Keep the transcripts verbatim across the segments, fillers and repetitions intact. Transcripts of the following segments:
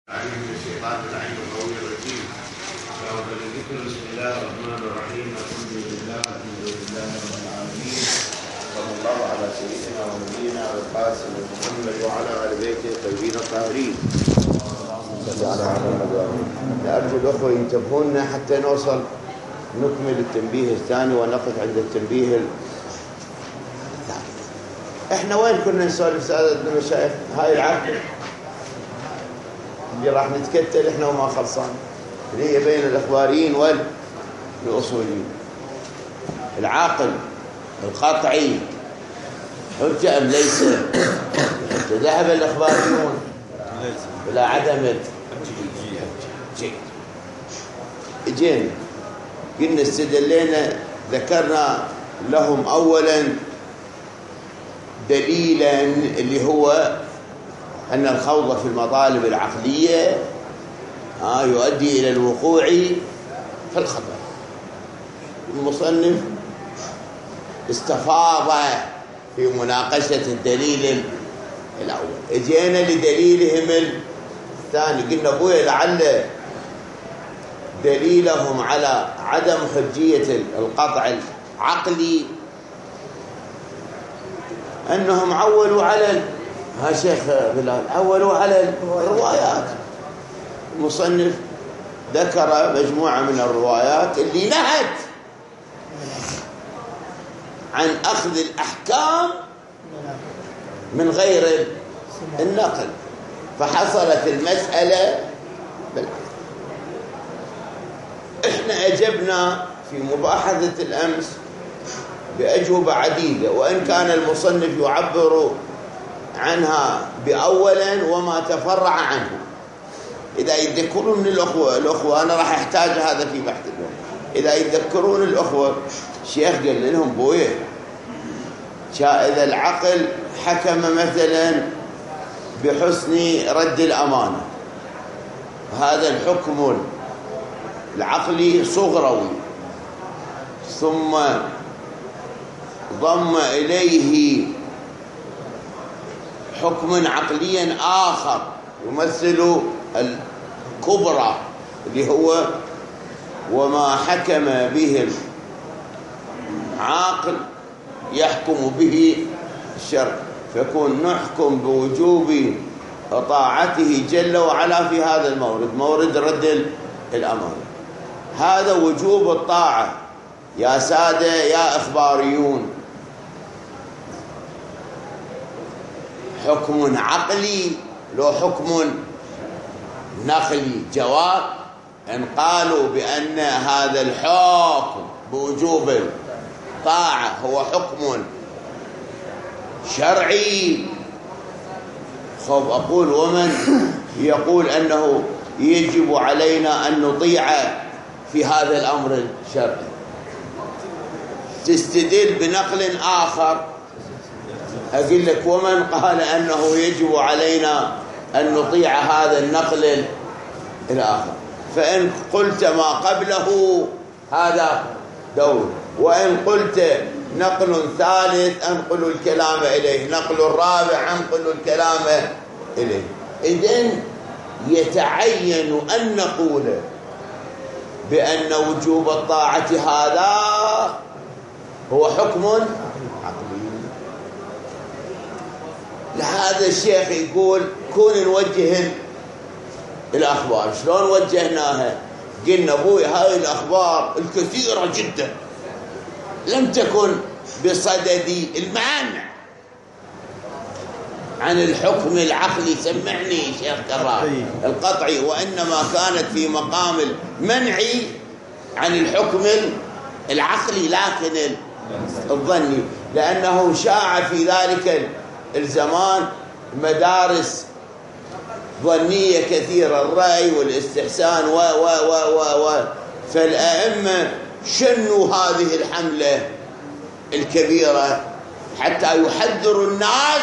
أعوذ من الشيطان اللعين القوي الرجيم. أعوذ بالذكر بسم الله الرحمن الرحيم. الحمد لله الحمد لله رب العالمين. صلى الله على سيدنا ونبينا القاسم محمد وعلى آل بيته الطيبين الطاهرين. صلى على محمد وآله. أرجو الأخوة ينتبهون حتى نوصل نكمل التنبيه الثاني ونقف عند التنبيه الثالث. إحنا وين كنا نسولف سادة المشايخ؟ هاي العقل اللي راح نتكتل احنا وما خلصان، اللي هي بين الاخباريين والاصوليين. العاقل القاطعي حجة ام ليس؟ ذهب الاخباريون الى عدم الحجة. اجينا قلنا استدلينا ذكرنا لهم اولا دليلا اللي هو أن الخوض في المطالب العقلية آه يؤدي إلى الوقوع في الخطأ. المصنف استفاض في مناقشة الدليل الأول. اجينا لدليلهم الثاني، قلنا أبويا لعل دليلهم على عدم حجية القطع العقلي أنهم عولوا على ها شيخ بلال عولوا على الروايات. المصنف ذكر مجموعة من الروايات اللي نهت عن أخذ الأحكام من غير النقل، فحصلت المسألة بالعقل. احنا أجبنا في مباحثة الأمس بأجوبة عديدة، وإن كان المصنف يعبر عنها بأولا وما تفرع عنه. إذا يتذكرون الأخوة الأخوة أنا راح أحتاج هذا في بحث اليوم. إذا يتذكرون الأخوة الشيخ قال لهم بويه إذا العقل حكم مثلا بحسن رد الأمانة، هذا الحكم العقلي صغروي، ثم ضم إليه حكم عقليا آخر يمثل الكبرى اللي هو وما حكم به العاقل يحكم به الشرع، فيكون نحكم بوجوب طاعته جل وعلا في هذا المورد، مورد رد الأمانة. هذا وجوب الطاعة يا سادة يا إخباريون، حكم عقلي لو حكم نقلي. جواب إن قالوا بأن هذا الحكم بوجوب الطاعة هو حكم شرعي، خب أقول ومن يقول أنه يجب علينا أن نطيع في هذا الأمر الشرعي؟ تستدل بنقل آخر. أقول لك ومن قال أنه يجب علينا أن نطيع هذا النقل الآخر؟ فإن قلت ما قبله هذا دور، وإن قلت نقل ثالث أنقل الكلام إليه، نقل الرابع أنقل الكلام إليه. إذن يتعين أن نقول بأن وجوب الطاعة هذا هو حكم عقلي. لهذا الشيخ يقول كون نوجه الأخبار. شلون وجهناها؟ قلنا أبوي هاي الأخبار الكثيرة جدا لم تكن بصدد المانع عن الحكم العقلي، سمعني شيخ كرار، القطعي، وإنما كانت في مقام المنع عن الحكم العقلي لكن الظني، لأنه شاع في ذلك الزمان مدارس ظنية كثيرة، الرأي والاستحسان و و و و و فالأئمة شنوا هذه الحملة الكبيرة حتى يحذروا الناس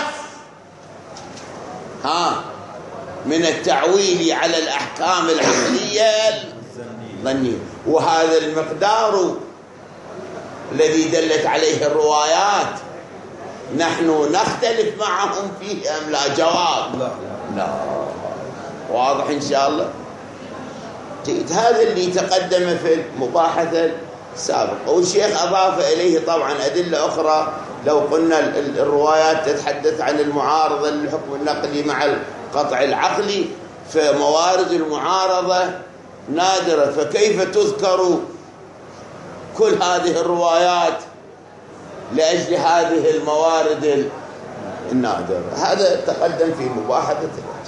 ها من التعويل على الأحكام العقلية الظنية. وهذا المقدار الذي دلت عليه الروايات نحن نختلف معهم فيه أم لا؟ جواب لا, لا. واضح إن شاء الله؟ جيد. هذا اللي تقدم في المباحثة السابقة، والشيخ أضاف إليه طبعا أدلة أخرى. لو قلنا الروايات تتحدث عن المعارضة للحكم النقلي مع القطع العقلي، فموارد المعارضة نادرة، فكيف تذكر كل هذه الروايات لأجل هذه الموارد النادرة؟ هذا تقدم في مباحثة.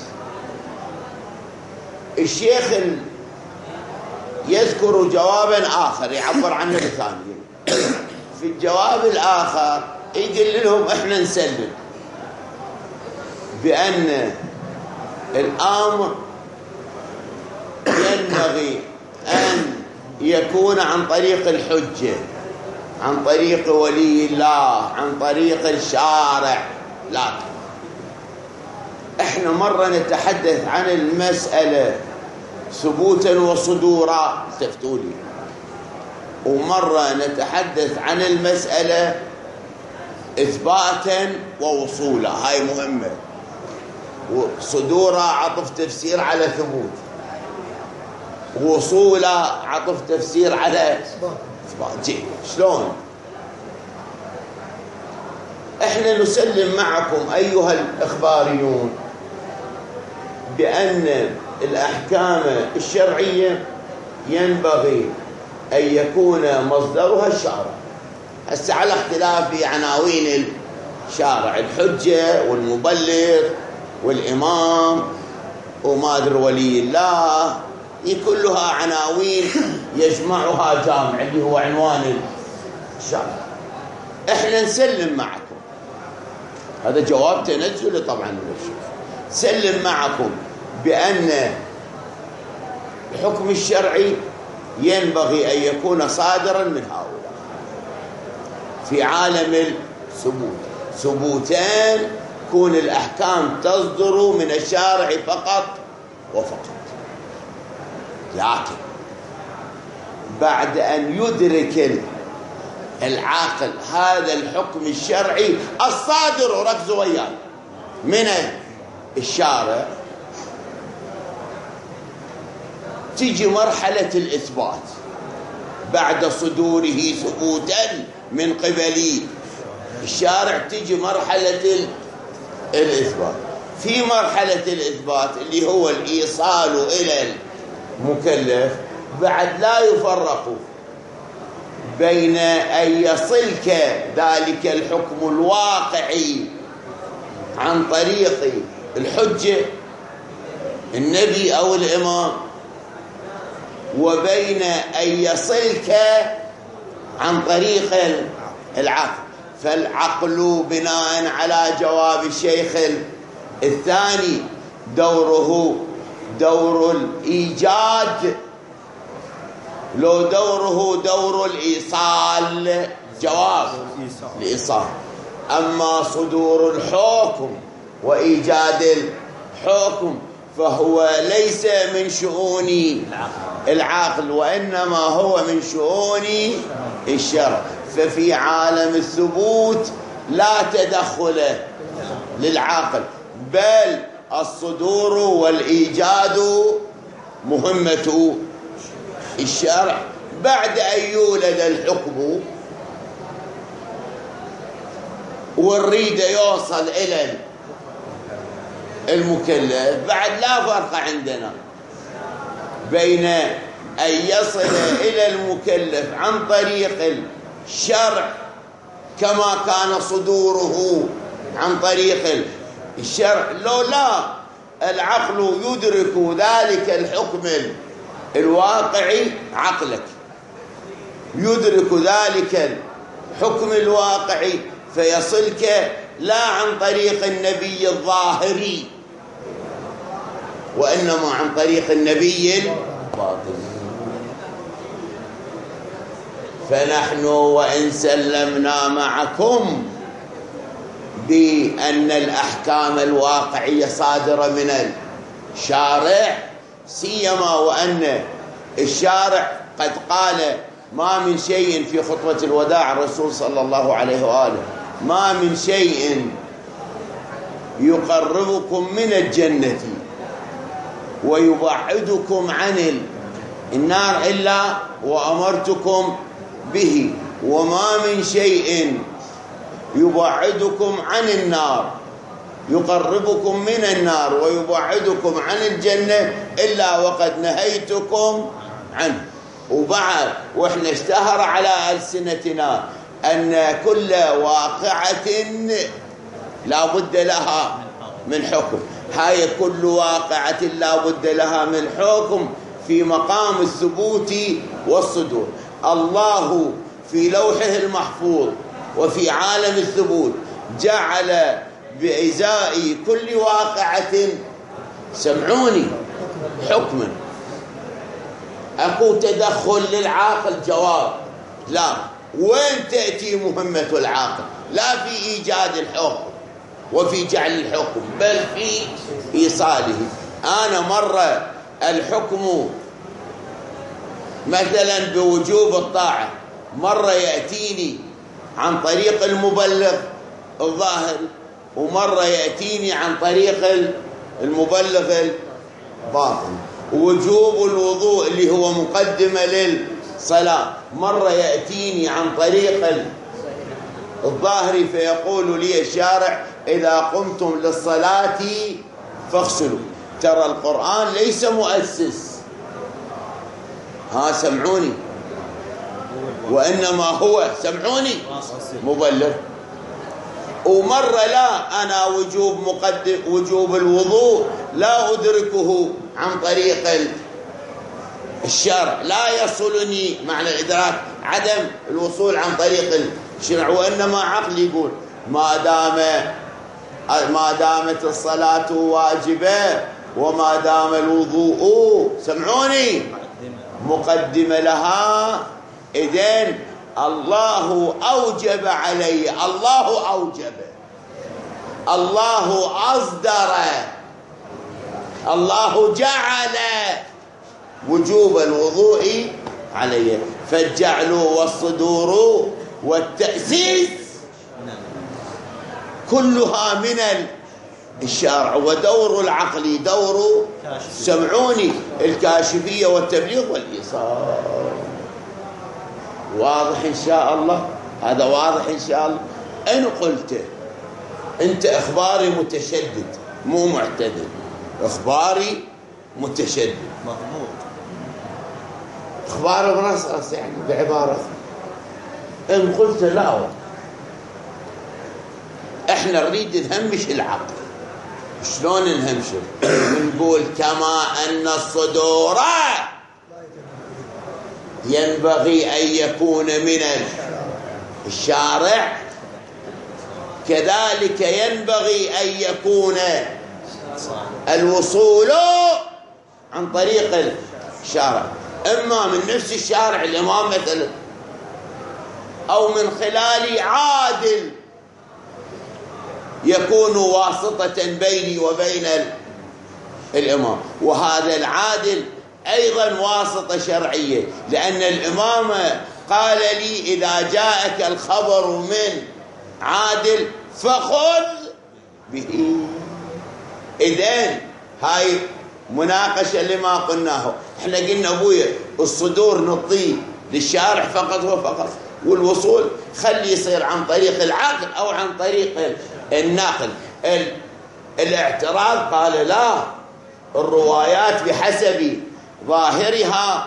الشيخ يذكر جوابا آخر يعبر عنه بثانية. في الجواب الآخر يقول لهم إحنا نسلم بأن الأمر ينبغي أن يكون عن طريق الحجة، عن طريق ولي الله، عن طريق الشارع. لكن إحنا مرة نتحدث عن المسألة ثبوتا وصدورا، تفتولي، ومرة نتحدث عن المسألة إثباتا ووصولا، هاي مهمة. وصدورا عطف تفسير على ثبوت، ووصولا عطف تفسير على إثبات. جيد. شلون؟ إحنا نسلم معكم أيها الإخباريون بأن الأحكام الشرعية ينبغي أن يكون مصدرها الشارع. هسه على اختلاف عناوين الشارع، الحجة والمبلغ والإمام وما أدري ولي الله، كلها عناوين يجمعها جامع اللي هو عنوان الشارع. احنا نسلم معكم، هذا جواب تنزل طبعا من الشيخ، سلم معكم بأن الحكم الشرعي ينبغي أن يكون صادرا من هؤلاء في عالم الثبوت. ثبوتان تكون الأحكام تصدر من الشارع فقط وفقط. لكن بعد أن يدرك العاقل هذا الحكم الشرعي الصادر، وركزوا وياي، من الشارع، تيجي مرحلة الإثبات. بعد صدوره ثبوتا من قبل الشارع تيجي مرحلة الإثبات. في مرحلة الإثبات اللي هو الإيصال إلى المكلف، بعد لا يفرق بين أن يصلك ذلك الحكم الواقعي عن طريق الحجة النبي أو الإمام، وبين أن يصلك عن طريق العقل. فالعقل بناء على جواب الشيخ الثاني دوره دور الإيجاد، لو دوره دور الإيصال، جواب الإيصال. أما صدور الحكم وإيجاد الحكم فهو ليس من شؤون العقل، وإنما هو من شؤون الشرع. ففي عالم الثبوت لا تدخل للعقل، بل الصدور والإيجاد مهمة الشرع. بعد أن يولد الحكم والريد يوصل إلى المكلف، بعد لا فرق عندنا بين أن يصل إلى المكلف عن طريق الشرع كما كان صدوره عن طريق الشرع، لو لا العقل يدرك ذلك الحكم الواقعي، عقلك يدرك ذلك الحكم الواقعي فيصلك لا عن طريق النبي الظاهري، وإنما عن طريق النبي الباطني. فنحن وإن سلمنا معكم بأن الأحكام الواقعية صادرة من الشارع، سيما وأن الشارع قد قال ما من شيء في خطبة الوداع الرسول صلى الله عليه وآله، ما من شيء يقربكم من الجنة ويبعدكم عن النار إلا وأمرتكم به، وما من شيء يبعدكم عن النار يقربكم من النار ويبعدكم عن الجنة إلا وقد نهيتكم عنه. وبعد وإحنا اشتهر على ألسنتنا أن كل واقعة لا بد لها من حكم، هاي كل واقعة لا بد لها من حكم في مقام الثبوت والصدور. الله في لوحه المحفوظ وفي عالم الثبوت جعل بإزاء كل واقعة، سمعوني، حكما. أكو تدخل للعاقل؟ جواب لا. وين تأتي مهمة العاقل؟ لا في إيجاد الحكم وفي جعل الحكم، بل في إيصاله. أنا مرة الحكم مثلا بوجوب الطاعة مرة يأتيني عن طريق المبلغ الظاهر، ومرة يأتيني عن طريق المبلغ الباطن. وجوب الوضوء اللي هو مقدمة للصلاة مرة يأتيني عن طريق الظاهر، فيقول لي الشارع إذا قمتم للصلاة فاغسلوا. ترى القرآن ليس مؤسس، ها سمعوني، وإنما هو، سمعوني، مبلغ. ومرة لا، أنا وجوب مقدم وجوب الوضوء لا أدركه عن طريق الشرع، لا يصلني معنى الإدراك عدم الوصول عن طريق الشرع، وإنما عقلي يقول ما دام ما دامت الصلاة واجبة وما دام الوضوء، سمعوني، مقدمة لها، إذن الله أوجب علي، الله أوجب، الله أصدر، الله جعل وجوب الوضوء علي. فالجعل والصدور والتأسيس كلها من الشرع، ودور العقل دور، سمعوني، الكاشفية والتبليغ والإيصال. واضح إن شاء الله؟ هذا واضح إن شاء الله. أنا قلت أنت إخباري متشدد مو معتدل، إخباري متشدد مضبوط، إخباري مرصص يعني بعبارة. إن قلت لا، إحنا نريد نهمش العقل. شلون نهمشه؟ نقول كما أن الصدور ينبغي أن يكون من الشارع، كذلك ينبغي أن يكون الوصول عن طريق الشارع، إما من نفس الشارع الإمام مثلا، أو من خلال عادل يكون واسطة بيني وبين الإمام. وهذا العادل أيضا واسطة شرعية، لأن الإمام قال لي إذا جاءك الخبر من عادل فخذ به. إذن هاي مناقشة لما قلناه. احنا قلنا أبويا الصدور نعطيه للشارع فقط وفقط، والوصول خلي يصير عن طريق العقل أو عن طريق النقل. الاعتراض قال لا، الروايات بحسب ظاهرها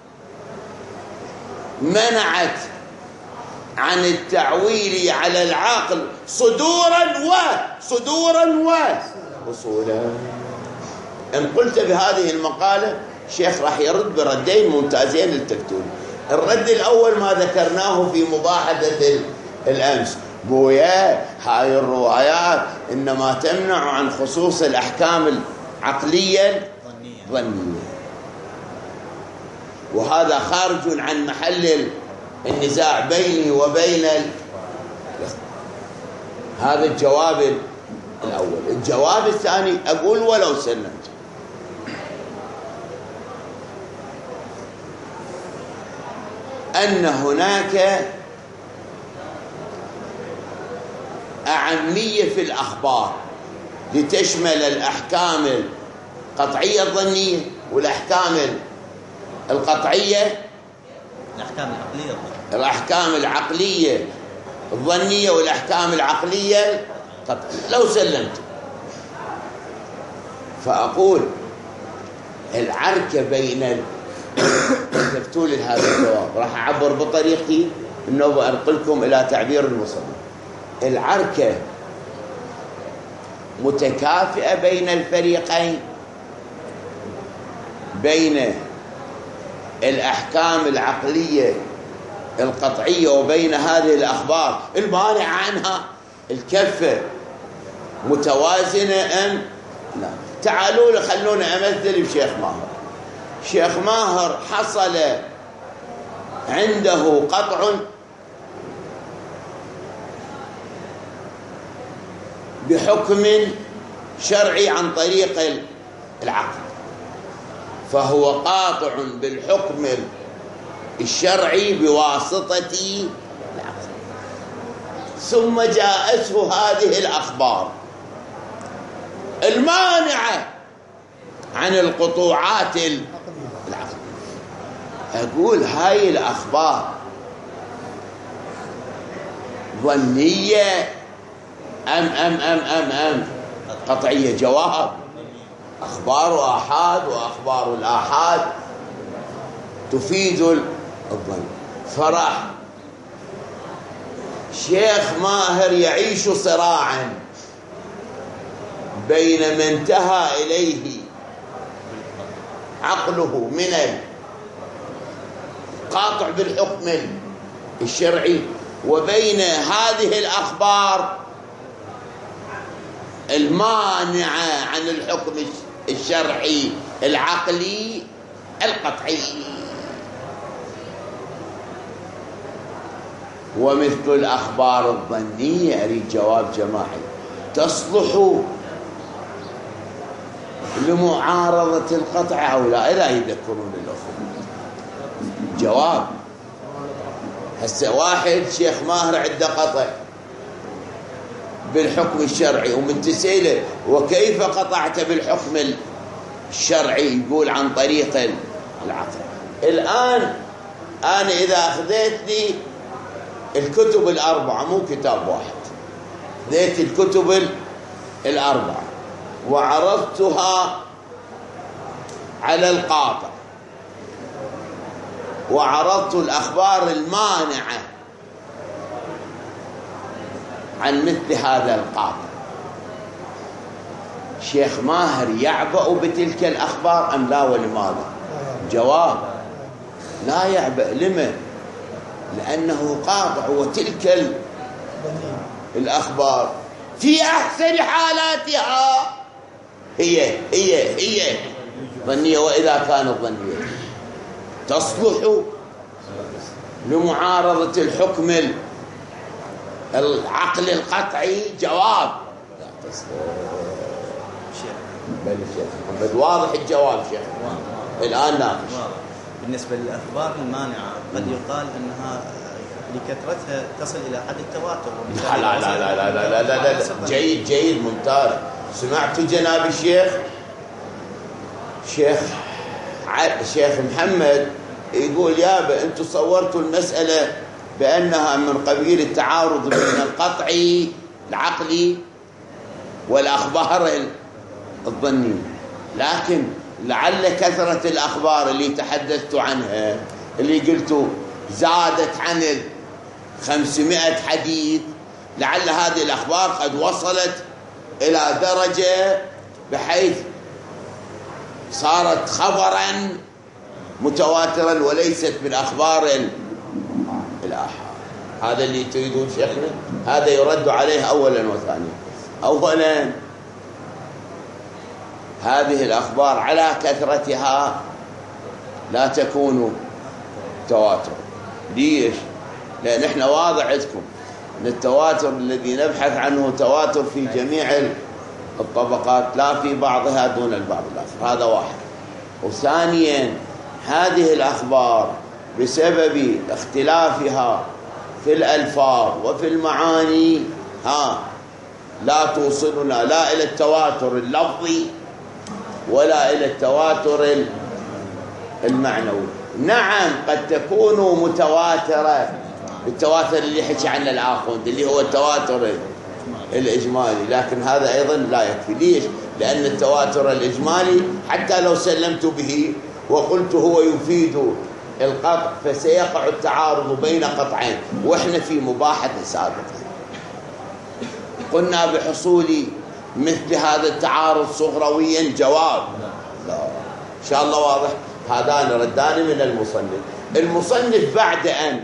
منعت عن التعويل على العقل صدورا وصدورا ووصولا. إن قلت بهذه المقالة الشيخ راح يرد بردين ممتازين للتكتون. الرد الأول ما ذكرناه في مباحثة الأمس، بويا هاي الروايات إنما تمنع عن خصوص الأحكام العقلية الظنية، وهذا خارج عن محل النزاع بيني وبين ال... هذا الجواب الأول. الجواب الثاني أقول ولو سلمت أن هناك أهمية في الأخبار لتشمل الأحكام القطعية الظنية والأحكام القطعية، الأحكام العقلية الأحكام العقلية الظنية والأحكام العقلية القطعية. لو سلمت فأقول العركة بين كتبتوا لي هذا الجواب، راح أعبر بطريقتي إنه بأنقلكم إلى تعبير المصنف. العركة متكافئة بين الفريقين، بين الأحكام العقلية القطعية وبين هذه الأخبار المانعة عنها، الكفة متوازنة أم لا؟ تعالوا لي خلونا أمثل بشيخ ماهر. شيخ ماهر حصل عنده قطع بحكم شرعي عن طريق العقل، فهو قاطع بالحكم الشرعي بواسطة العقل، ثم جاءته هذه الأخبار المانعة عن القطوعات العقل. أقول هاي الأخبار ظنية أم أم أم أم أم قطعية؟ جواب: أخبار آحاد، وأخبار الآحاد تفيد الظن. فرح شيخ ماهر يعيش صراعا بين ما انتهى إليه عقله من القاطع بالحكم الشرعي وبين هذه الأخبار المانعة عن الحكم الشرعي العقلي القطعي. ومثل الأخبار الظنية، أريد جواب جماعي، تصلح لمعارضة القطع أو لا؟ إذا يذكرون الأخوة جواب. هسه واحد شيخ ماهر عنده قطع بالحكم الشرعي ومن تسأله وكيف قطعت بالحكم الشرعي؟ يقول عن طريق العقل. الآن أنا إذا أخذت لي الكتب الأربعة، مو كتاب واحد، أخذت الكتب الأربعة وعرضتها على القاطع وعرضت الأخبار المانعة عن مثل هذا القاطع، شيخ ماهر يعبأ بتلك الأخبار أم لا؟ ولماذا؟ جواب: لا يعبأ. لما؟ لأنه قاطع، وتلك الأخبار في أحسن حالاتها هي هي هي ظنية، وإذا كانت ظنية تصلح لمعارضة الحكم العقل القطعي. جواب: لا تصلح. بل شيخ محمد واضح الجواب شيخ الآن ناقش. بالنسبة للأخبار المانعة قد يقال أنها لكثرتها تصل إلى حد التواتر. لا لا لا لا لا لا لا لا جيد جيد ممتاز. سمعت جناب الشيخ شيخ شيخ محمد يقول يابا أنتم صورتوا المسألة بأنها من قبيل التعارض بين القطعي العقلي والأخبار الظنية، لكن لعل كثرة الأخبار اللي تحدثت عنها اللي قلتوا زادت عن خمسمائة حديث، لعل هذه الأخبار قد وصلت إلى درجة بحيث صارت خبرا متواترا وليست من أخبار الآحاد. هذا اللي تريدون شيخنا، هذا يرد عليه أولا وثانيا. أولا هذه الأخبار على كثرتها لا تكون تواتر. ليش؟ لأن احنا واضح عندكم أن التواتر الذي نبحث عنه تواتر في جميع الطبقات لا في بعضها دون البعض الآخر. هذا واحد. وثانيا هذه الأخبار بسبب اختلافها في الألفاظ وفي المعاني ها لا توصلنا لا إلى التواتر اللفظي ولا إلى التواتر المعنوي. نعم قد تكون متواترة، التواتر اللي حكي عنه الآخوند اللي هو التواتر الإجمالي، لكن هذا أيضا لا يكفي. ليش؟ لأن التواتر الإجمالي حتى لو سلمت به وقلت هو يفيد القطع فسيقع التعارض بين قطعين، وإحنا في مباحث سابقة قلنا بحصول مثل هذا التعارض صغرويا جواب. لا إن شاء الله واضح. هذان ردان من المصنف. المصنف بعد أن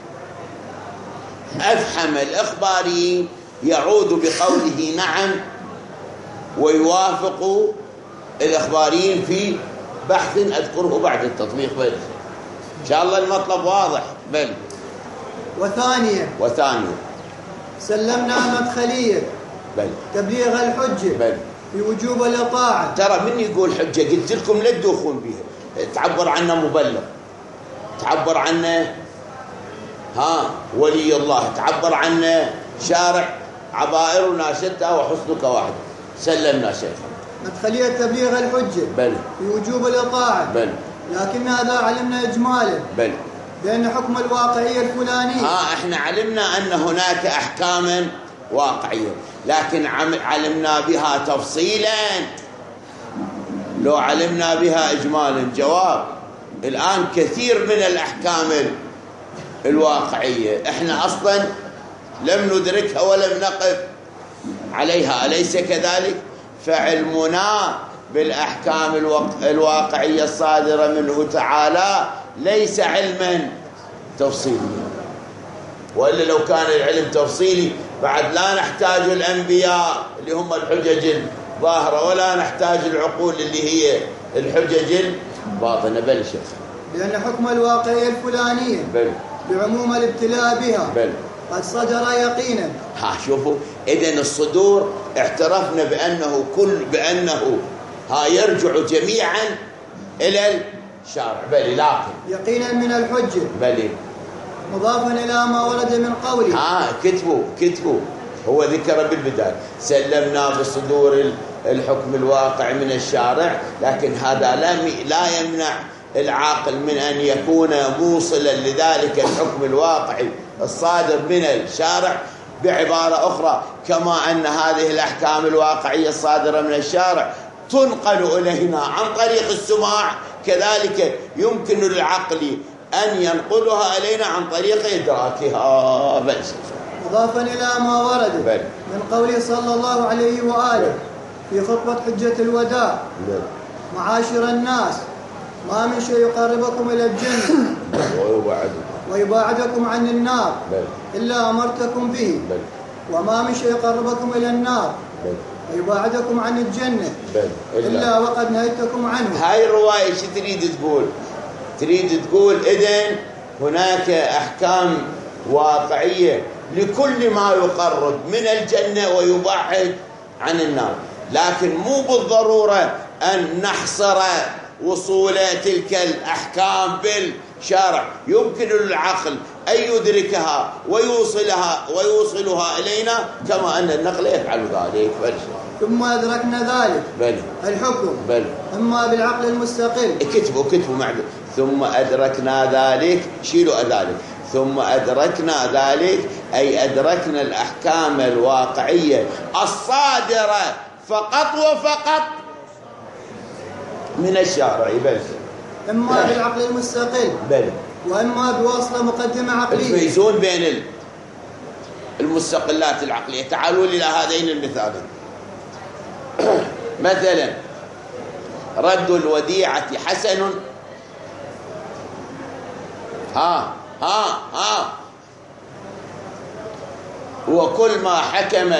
أفحم الإخباريين يعود بقوله نعم ويوافق الإخباريين في بحث أذكره بعد التطبيق. بل إن شاء الله المطلب واضح. بل وثانيا وثانيا سلمنا مدخلية بل تبليغ الحجة بل بوجوب الإطاعة. ترى من يقول حجة قلت لكم لا تدوخون بها. تعبر عنه مبلغ، تعبر عنه ها ولي الله، تعبر عنه شارع، عبائرنا شتى وحسنك واحد. سلمنا شيخ مدخلية تبليغ الحجة بل بوجوب الإطاعة، بل لكن هذا علمنا إجمالا بل بأن حكم الواقعية الفلانية. ها احنا علمنا أن هناك أحكاما واقعية، لكن علمنا بها تفصيلا. لو علمنا بها إجمالا جواب. الآن كثير من الأحكام الواقعية احنا أصلا لم ندركها ولم نقف عليها، أليس كذلك؟ فعلمنا بالأحكام الواقعية الصادرة منه تعالى ليس علما تفصيليا، وإلا لو كان العلم تفصيلي بعد لا نحتاج الأنبياء اللي هم الحجج الظاهرة، ولا نحتاج العقول اللي هي الحجج الباطنة. بل شيخ لأن حكم الواقعية الفلانية بل بعموم الابتلاء بها بل قد صدر يقينا. ها شوفوا، إذن الصدور اعترفنا بأنه كل بأنه ها يرجع جميعا إلى الشارع. بل لكن يقينا من الحجة بل مضافا إلى ما ورد من قوله. ها كتبوا كتبوا هو ذكر بالبداية سلمنا بصدور الحكم الواقع من الشارع، لكن هذا لا لا يمنع العاقل من أن يكون موصلا لذلك الحكم الواقعي الصادر من الشارع. بعبارة أخرى، كما أن هذه الأحكام الواقعية الصادرة من الشارع تنقل إلينا عن طريق السماع، كذلك يمكن للعقل أن ينقلها إلينا عن طريق إدراكها. بس مضافا إلى ما ورد بل. من قوله صلى الله عليه وآله في خطبة حجة الوداع بل. معاشر الناس ما من شيء يقربكم إلى الجنة ويباعدكم عن النار بل. إلا أمرتكم به بل. وما من شيء يقربكم إلى النار بل. ويباعدكم عن الجنة بل. إلا. إلا وقد نهيتكم عنه. هاي الرواية شو تريد تقول؟ تريد تقول إذن هناك أحكام واقعية لكل ما يقرب من الجنة ويبعد عن النار، لكن مو بالضرورة أن نحصر وصول تلك الأحكام بالشارع. يمكن للعقل أن يدركها ويوصلها ويوصلها إلينا كما أن النقل يفعل ذلك. ثم أدركنا ذلك بل. الحكم بل. إما بالعقل المستقل. كتبوا كتبوا معدل. ثم أدركنا ذلك، شيلوا ذلك. ثم أدركنا ذلك أي أدركنا الأحكام الواقعية الصادرة فقط وفقط من الشارع. بل. إما بالعقل المستقل بل. وإما بوصلة مقدمة عقلية. تميزون بين المستقلات العقلية. تعالوا إلى هذين المثالين. مثلا رد الوديعة حسن. ها ها ها وكل ما حكم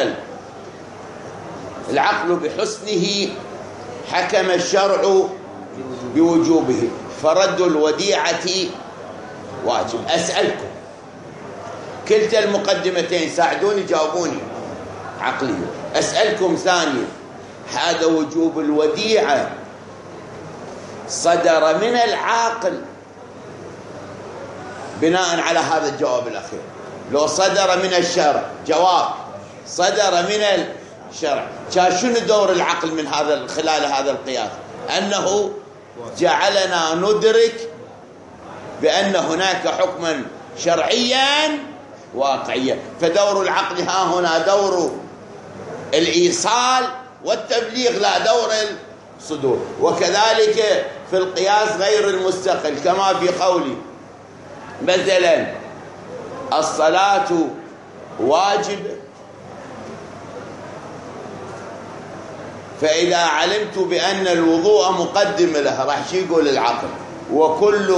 العقل بحسنه حكم الشرع بوجوبه، فرد الوديعة واجب. أسألكم كلتا المقدمتين ساعدوني جاوبوني عقليا. أسألكم ثانيا، هذا وجوب الوديعة صدر من العاقل بناء على هذا الجواب الأخير. لو صدر من الشرع، جواب صدر من الشرع، كان شنو دور العقل من هذا خلال هذا القياس؟ أنه جعلنا ندرك بأن هناك حكما شرعيا واقعيا. فدور العقل ها هنا دور الإيصال والتبليغ لا دور الصدور. وكذلك في القياس غير المستقل كما في قولي مثلا الصلاة واجب، فإذا علمت بأن الوضوء مقدم له راح شي يقول العقل وكل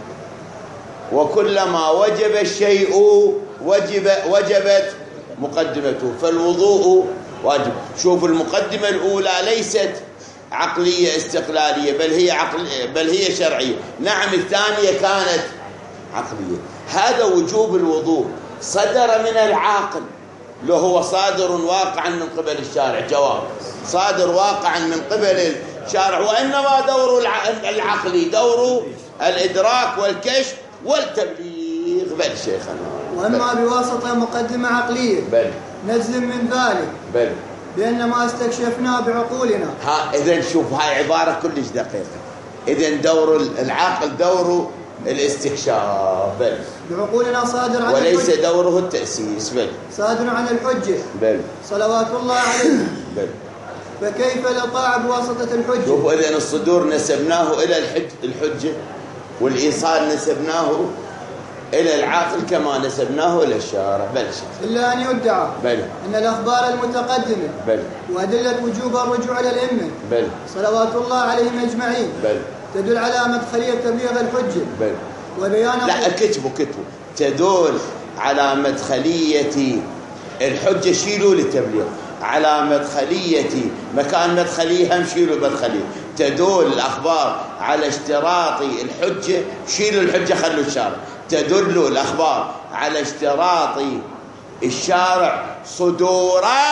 وكلما وجب الشيء وجب وجبت مقدمته، فالوضوء واجب. شوف المقدمة الأولى ليست عقلية استقلالية بل هي عقل بل هي شرعية. نعم الثانية كانت عقلية. هذا وجوب الوضوء صدر من العاقل لو هو صادر واقعا من قبل الشارع؟ جواب صادر واقعا من قبل الشارع، وإنما دور العقلي دور الإدراك والكشف والتبليغ. بل شيخنا وإما بواسطة مقدمة عقلية بل نجزم من ذلك بل بأن ما استكشفناه بعقولنا. ها إذن شوف هاي عبارة كلش دقيقة. إذن دور العقل دور الاستكشاف بل بعقولنا صادر عن وليس الحجة. دوره التأسيس بل صادر عن الحجة بل صلوات الله عليه. بل فكيف الإطاعة بواسطة الحجة؟ شوف إذن الصدور نسبناه إلى الحج الحجة، والإيصال نسبناه إلى العاقل كما نسبناه إلى الشارع. بل إلا أن يدعى بل أن الأخبار المتقدمة بل وأدلة وجوب الرجوع إلى الأئمة بل صلوات الله عليهم أجمعين بل تدل على مدخلية تبليغ الحجة بل وبيان. لا كتبوا كتبوا تدل على مدخلية الحجة شيلوا للتبليغ، على مدخلية مكان مدخلية هم شيلوا مدخلية. تدل الأخبار على اشتراط الحجة شيلوا الحجة خلوا الشارع. تدل الأخبار على اشتراط الشارع صدورا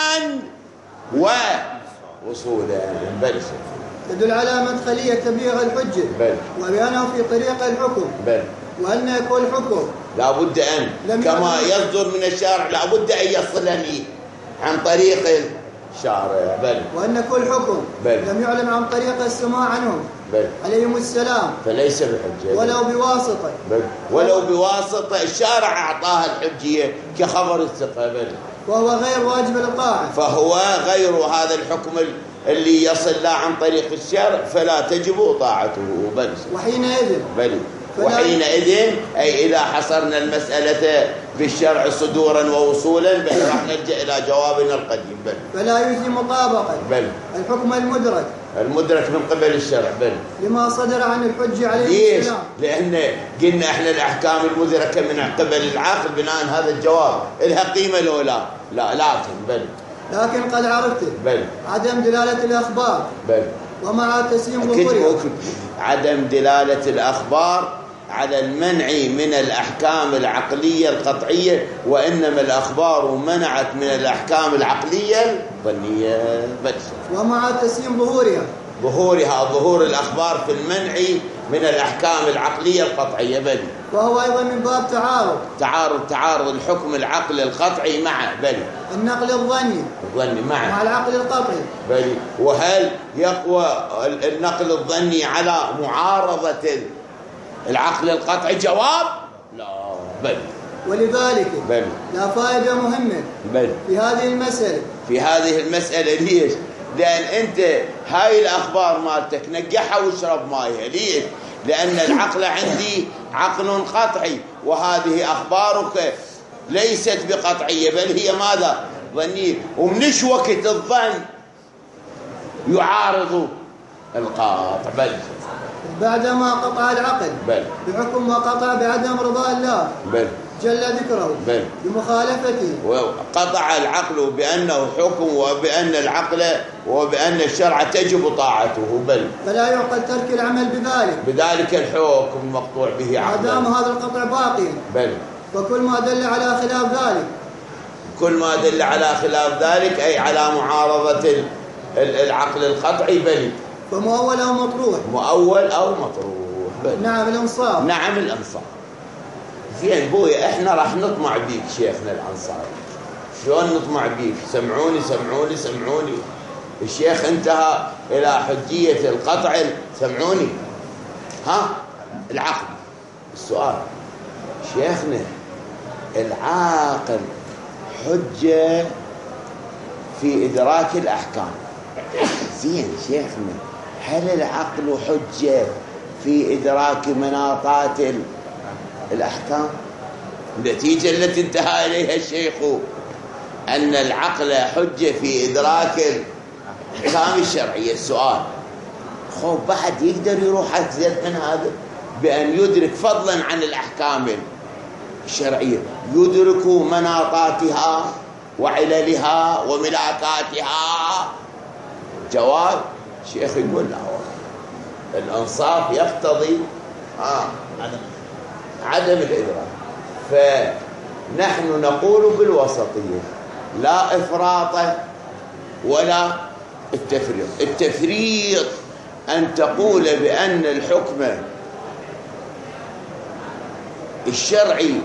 ووصولا. بل تدل على مدخلية تبليغ الحجة بل وبيانه في طريق الحكم، بل وأن يكون حكم لا بد أن كما يصدر من الشارع لا بد أن يصلني عن طريق الشارع. بل وأن كل حكم بل لم يعلم عن طريق السماع عنهم بل عليهم السلام فليس بحجة ولو بواسطة بل ولو بواسطة الشارع أعطاها الحجية كخبر الثقة. بل وهو غير واجب الطاعة، فهو غير هذا الحكم اللي يصل لا عن طريق الشارع فلا تجب طاعته. بل وحينئذ بل وحينئذ أي إذا حصرنا المسألة بالشرع صدورا ووصولا بل راح نرجع إلى جوابنا القديم. بل فلا يجزي مطابقة بل الحكم المدرك المدرك من قبل الشرع بل لما صدر عن الحج عليه ليش؟ السلام. لأن قلنا إحنا الأحكام المدركة من قبل العاقل بناء هذا الجواب لها قيمة لو لا لا لكن بل لكن قد عرفت بل عدم دلالة الأخبار بل ومع تسليم كتب ظهورها عدم دلالة الأخبار على المنع من الأحكام العقلية القطعية، وإنما الأخبار منعت من الأحكام العقلية الظنية. بس ومع تسليم ظهورها ظهورها ظهور الأخبار في المنع من الأحكام العقلية القطعية. بل وهو أيضا من باب تعارض تعارض تعارض الحكم العقلي القطعي مع بل النقل الظني الظني مع مع العقل القطعي. بل وهل يقوى النقل الظني على معارضة العقل القطعي؟ جواب لا. بل ولذلك بل لا فائدة مهمة بل في هذه المسألة في هذه المسألة. ليش؟ لأن أنت هاي الأخبار مالتك نقحها واشرب مايها. ليش؟ لأن العقل عندي عقل قطعي وهذه أخبارك ليست بقطعية بل هي ماذا؟ ظنية. ومنش وقت الظن يعارض القاطع. بل بعدما قطع العقل بل بحكم وقطع بعدم رضا الله بل جل ذكره بل بمخالفته، وقطع العقل بأنه حكم وبأن العقل وبأن الشرع تجب طاعته. بل فلا يعقل ترك العمل بذلك بذلك الحكم المقطوع به ما دام عقلا. هذا القطع باقيا. بل وكل ما دل على خلاف ذلك كل ما دل على خلاف ذلك أي على معارضة العقل القطعي بل فمؤول أو مطروح. مؤول أو مطروح. بل نعم الانصاف. نعم الأنصار. زين بويا احنا راح نطمع بيك شيخنا الأنصار. شلون نطمع بيك؟ سمعوني سمعوني سمعوني الشيخ انتهى إلى حجية القطع. سمعوني، ها العقل. السؤال شيخنا، العاقل حجة في إدراك الأحكام. زين شيخنا، هل العقل حجة في إدراك مناطات الأحكام؟ النتيجة التي انتهى إليها الشيخ أن العقل حجة في إدراك الأحكام الشرعية. السؤال خب بعد يقدر يروح أكثر من هذا بأن يدرك فضلا عن الأحكام الشرعية، يدرك مناطاتها وعللها وملاكاتها؟ جواب الشيخ يقول لا، الإنصاف يقتضي آه عدم الإدراك. فنحن نقول بالوسطية، لا إفراط ولا التفريط. التفريط أن تقول بأن الحكم الشرعي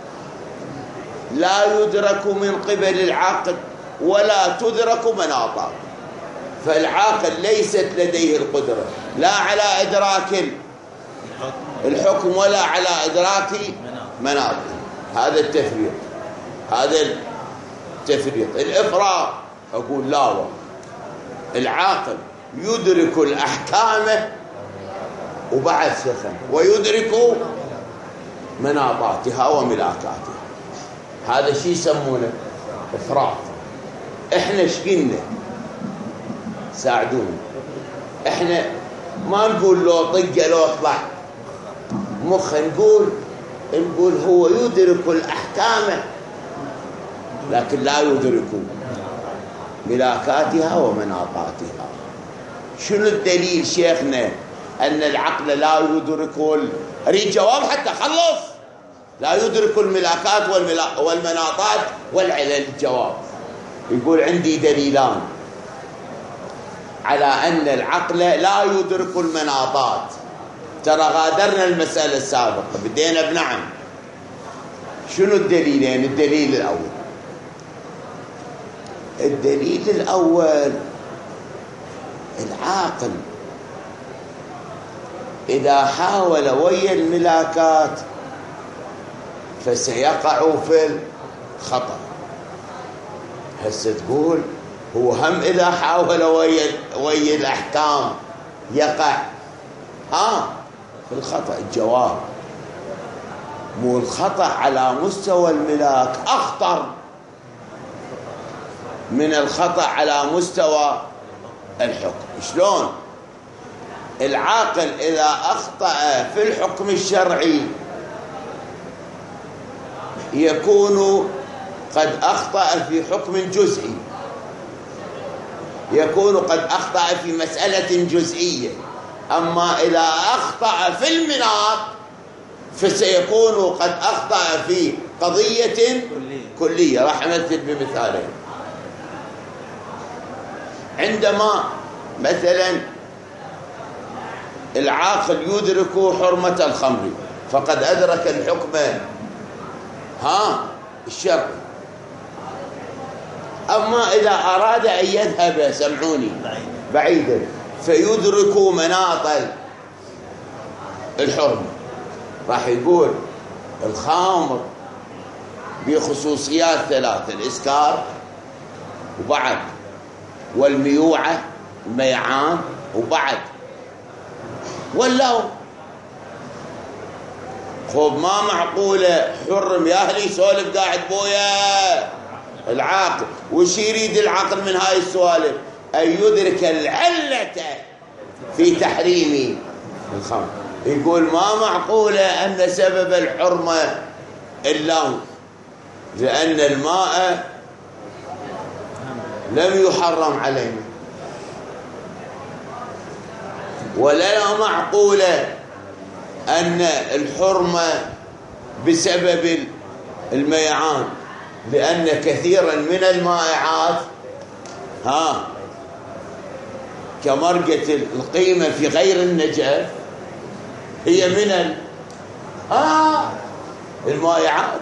لا يدرك من قبل العقل ولا تدرك مناطه، فالعاقل ليست لديه القدرة لا على إدراك الحكم ولا على إدراك مناطه. هذا التفريط، هذا التفريط. الإفراط أقول لا، العاقل يدرك الأحكام وبعد سخن ويدرك مناطاتها وملاكاتها. هذا شيء يسمونه إفراط. إحنا ايش قلنا؟ ساعدوني. إحنا ما نقول لو طقه لو اطلع مخ، نقول نقول هو يدرك الأحكام لكن لا يدرك ملاكاتها ومناطاتها. شنو الدليل شيخنا أن العقل لا يدرك؟ أريد جواب حتى خلص. لا يدرك الملاكات والمناطات والعلل. الجواب يقول عندي دليلان على أن العقل لا يدرك المناطات. ترى غادرنا المسألة السابقة، بدينا بنعم. شنو الدليلين؟ الدليل الأول، الدليل الأول العاقل إذا حاول ويا الملاكات فسيقع في الخطأ. هسه تقول هو هم إذا حاول ويا ويا الأحكام يقع ها في الخطأ. الجواب مو الخطأ على مستوى الملاك أخطر من الخطأ على مستوى الحكم. شلون؟ العاقل إذا أخطأ في الحكم الشرعي يكون قد أخطأ في حكم جزئي، يكون قد أخطأ في مسألة جزئية. أما إذا أخطأ في المناط فسيكون قد أخطأ في قضية كلية. راح أمثل بمثالين. عندما مثلا العاقل يدرك حرمة الخمر فقد أدرك الحكم ها الشرعي. أما إذا أراد أن يذهب، سمعوني، بعيدا فيدرك مناط الحرمة، راح يقول الخمر بخصوصيات ثلاثة: الإسكار وبعد، والميوعة الميعان وبعد، واللو. خب ما معقولة حرم يا أهلي سولف قاعد بويا العاقل. وش يريد العقل من هاي السوالف؟ أن يدرك العلة في تحريم الخمر. يقول ما معقولة أن سبب الحرمة اللون، لأن الماء لم يحرم علينا. ولا معقولة أن الحرمة بسبب الميعان، لأن كثيرا من المائعات ها كمرقة القيمة في غير النجف هي من ال... آه المائعات.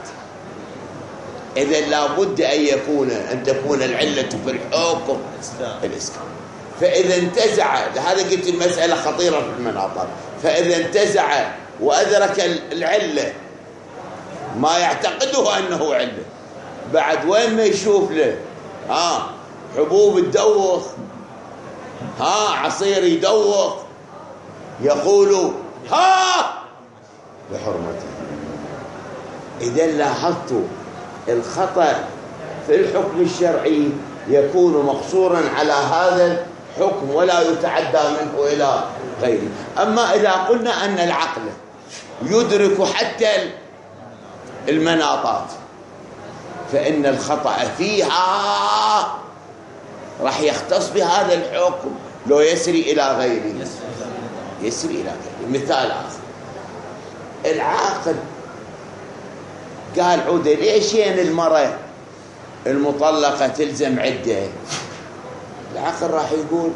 إذا لابد أن يكون أن تكون العلة في الحكم الإسكار. فإذا انتزع، هذا قلت المسألة خطيرة في المناطق، فإذا انتزع وأدرك العلة ما يعتقده أنه علة، بعد وين ما يشوف له ها حبوب تدوخ، ها عصير يدوخ، يقول ها بحرمته. إذا لاحظتوا الخطأ في الحكم الشرعي يكون مقصورا على هذا الحكم ولا يتعدى منه إلى غيره. أما إذا قلنا أن العقل يدرك حتى المناطات فإن الخطأ فيها راح يختص بهذا الحكم لو يسري إلى غيره، يسري إلى غيره. مثال آخر، العاقل قال عودة ليش ين المرأة المطلقة تلزم عدة؟ العقل راح يقول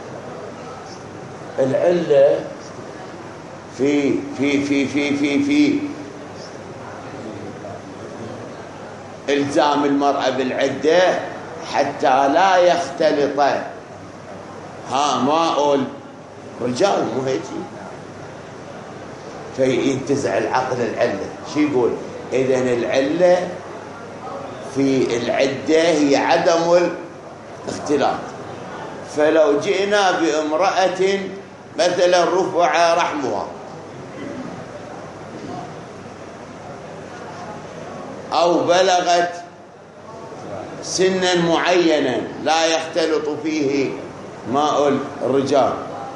العلة في في في في في في إلزام المرأة بالعدة حتى لا يختلط ها ماء الرجال، مو هيك؟ فينتزع العقل العلة. شو يقول؟ إذن العلة في العدة هي عدم الاختلاط. فلو جئنا بامرأة مثلا رفع رحمها أو بلغت سنا معينا لا يختلط فيه ماء الرجال،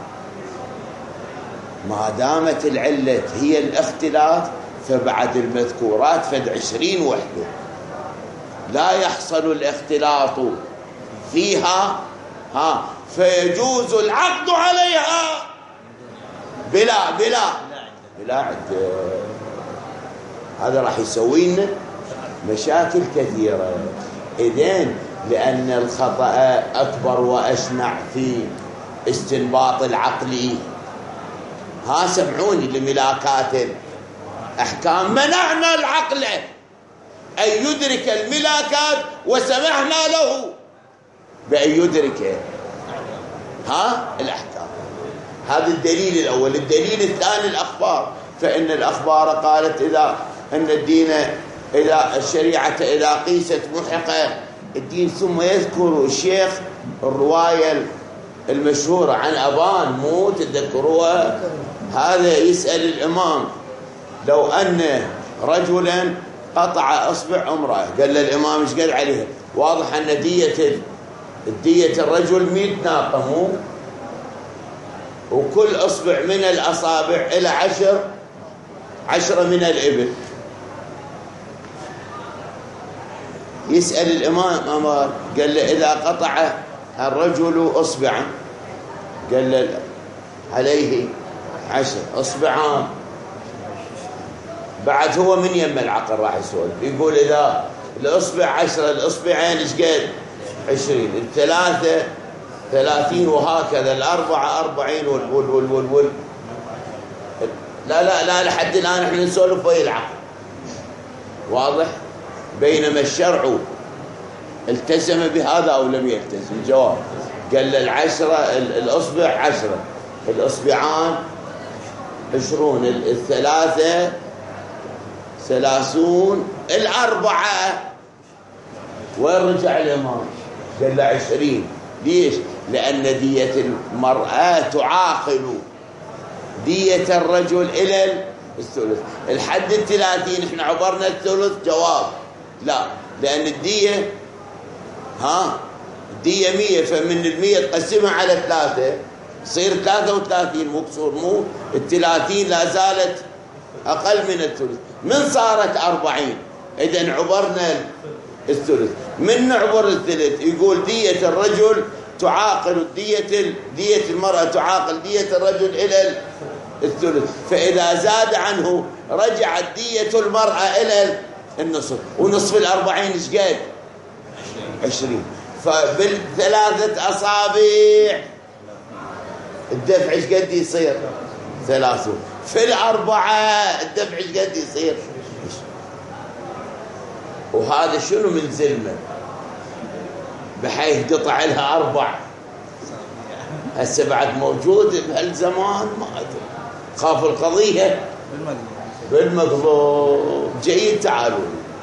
ما دامت العلة هي الاختلاط فبعد المذكورات فد عشرين وحده لا يحصل الاختلاط فيها ها فيجوز العقد عليها بلا بلا بلا عدة. هذا راح يسوي لنا مشاكل كثيرة. إذن لأن الخطأ أكبر وأشنع في استنباط العقل. ها سمعوني لملاكات أحكام منعنا العقل أن يدرك الملاكات وسمحنا له بأن يدرك ها الأحكام. هذا الدليل الأول. الدليل الثاني الأخبار، فإن الأخبار قالت إذا أن الدين إذا الشريعة إذا قيست محقة الدين. ثم يذكر الشيخ الرواية المشهورة عن أبان مو تذكروها؟ هذا يسأل الإمام لو أن رجلا قطع أصبع امرأة، قال للإمام ايش قال عليها؟ واضح أن دية الدية الرجل مئة ناقة مو، وكل أصبع من الأصابع إلى عشر عشرة من الإبل. يسأل الإمام أمر قال له إذا قطع الرجل أصبعا قال له عليه عشر أصبعان. بعد هو من يم العقل راح يسولف يقول إذا الأصبع عشرة الأصبعين إيش قد؟ عشرين، الثلاثة ثلاثين، وهكذا الأربعة أربعين وال وال وال وال وال لا لا لا لحد الآن احنا نسولف ويا العقل. واضح؟ بينما الشرع التزم بهذا أو لم يلتزم؟ الجواب قال العشرة الأصبع عشرة، الأصبعان عشرون، الثلاثة ثلاثون، الأربعة وين رجع الإمام؟ قال له عشرين. ليش؟ لأن دية المرأة تعاقل دية الرجل إلى الثلث. الحد الثلاثين احنا عبرنا الثلث. جواب لا، لأن الدية ها الدية مية، فمن المية تقسمها على ثلاثة تصير ثلاثة وثلاثين مو بصور مو الثلاثين لا زالت أقل من الثلث. من صارت أربعين إذن عبرنا الثلث. من نعبر الثلث يقول دية الرجل تعاقل دية دية المرأة تعاقل دية الرجل إلى الثلث، فإذا زاد عنه رجعت دية المرأة إلى النصف، ونصف الأربعين إيش قد؟ عشرين. فبالثلاثة أصابع الدفع إيش قد يصير؟ ثلاثون. في الأربعة الدفع إيش قد يصير؟ وهذا شنو من زلمة بحيث قطع لها أربع هسه بعد موجود بهالزمان ما أدري. خاف القضية بالمقلوب. جيد، تعالوا.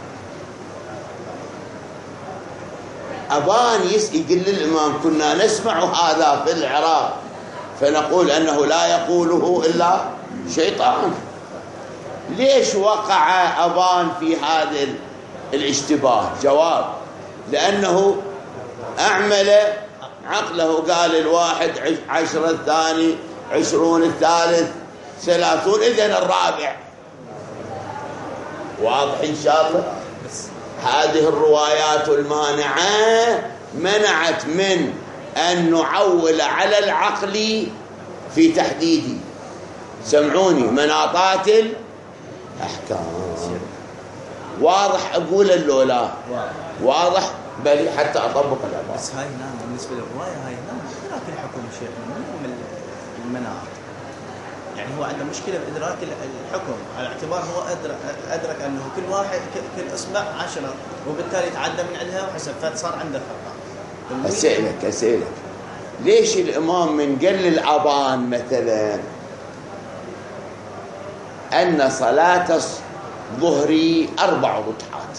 أبان يقول للإمام كنا نسمع هذا في العراق فنقول أنه لا يقوله إلا شيطان. ليش وقع أبان في هذا الاشتباه؟ جواب: لأنه أعمل عقله. قال الواحد عشرة، الثاني عشرون، الثالث ثلاثون، إذن الرابع. واضح إن شاء الله؟ هذه الروايات المانعة منعت من أن نعول على العقل في تحديد، سمعوني، مناطات الأحكام. واضح أقول اللولا؟ واضح. بل حتى أطبق العبارة. بس هاي نعم بالنسبة للرواية هاي نعم إدراك الحكم شيء من المناط. يعني هو عنده مشكلة بإدراك الحكم على اعتبار هو أدرك, أدرك أنه كل واحد كل إصبع عشرة، وبالتالي تعدى من عندها وحسب فصار عنده فرقة. أسألك أسألك ليش الإمام من قال للأبان مثلا أن صلاة الظهر أربع ركعات؟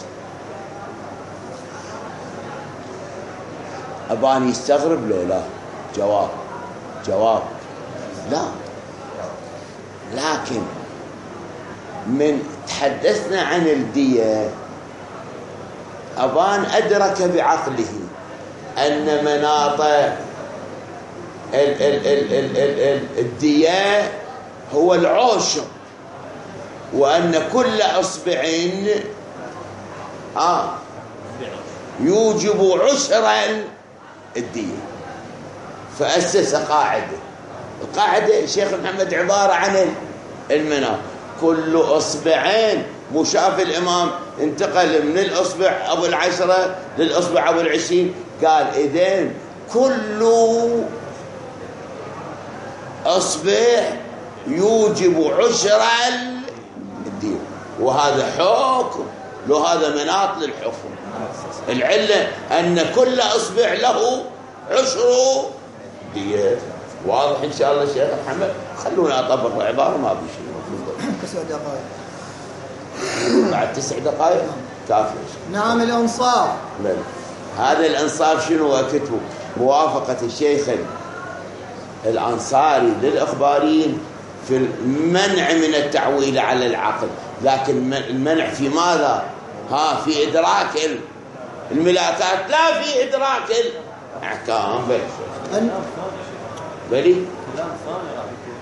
أبان يستغرب لو لا؟ جواب جواب لا. لكن من تحدثنا عن الدية، أبان أدرك بعقله أن مناط ال ال ال ال ال الدية هو العشر، وأن كل أصبع آه يوجب عشر الدية. فأسس قاعدة. القاعدة شيخ محمد عبارة عن المناط. كل أصبعين، مشاف الإمام انتقل من الأصبع أبو العشرة للأصبع أبو العشرين، قال إذن كل أصبع يوجب عشر الدين. وهذا حكم، لو هذا مناط للحكم. العلة أن كل أصبع له عشر دية. واضح إن شاء الله شيخ محمد؟ خلونا أطبق العبارة ما بيشي. تسع دقائق بعد تسع دقائق كافي. نعم الإنصاف. بل. هذا الإنصاف شنو وقته؟ موافقة الشيخ الأنصاري للإخباريين في المنع من التعويل على العقل، لكن المنع في ماذا؟ ها في إدراك الملاكات، لا في إدراك الأحكام. بل بلي كلام ثاني راح يكون.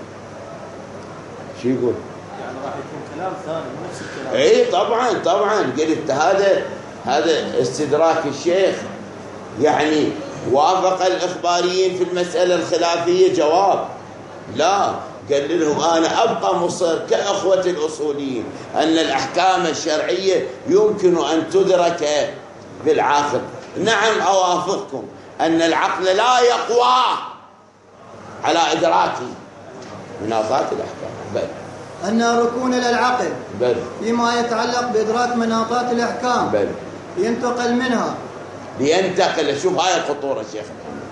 شو يقول؟ يعني راح يكون كلام ثاني نفس الكلام. اي طبعا طبعا قلت هذا هذا استدراك الشيخ. يعني وافق الإخباريين في المسألة الخلافية؟ جواب لا. قال لهم أنا أبقى مصر كأخوة الأصوليين أن الأحكام الشرعية يمكن أن تدرك بالعقل. نعم أوافقكم أن العقل لا يقوى على إدراك مناطات الأحكام. بل أن ركون للعقل بل فيما يتعلق بإدراك مناطات الأحكام بل ينتقل منها لينتقل. شوف هاي الخطورة شيخ،